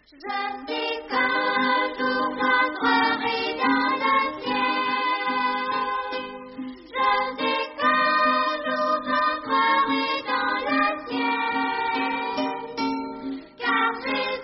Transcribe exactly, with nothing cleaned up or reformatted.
Je sais qu'un jour j'entrerai dans le ciel. Je sais qu'un jour j'entrerai dans le ciel. Car j'ai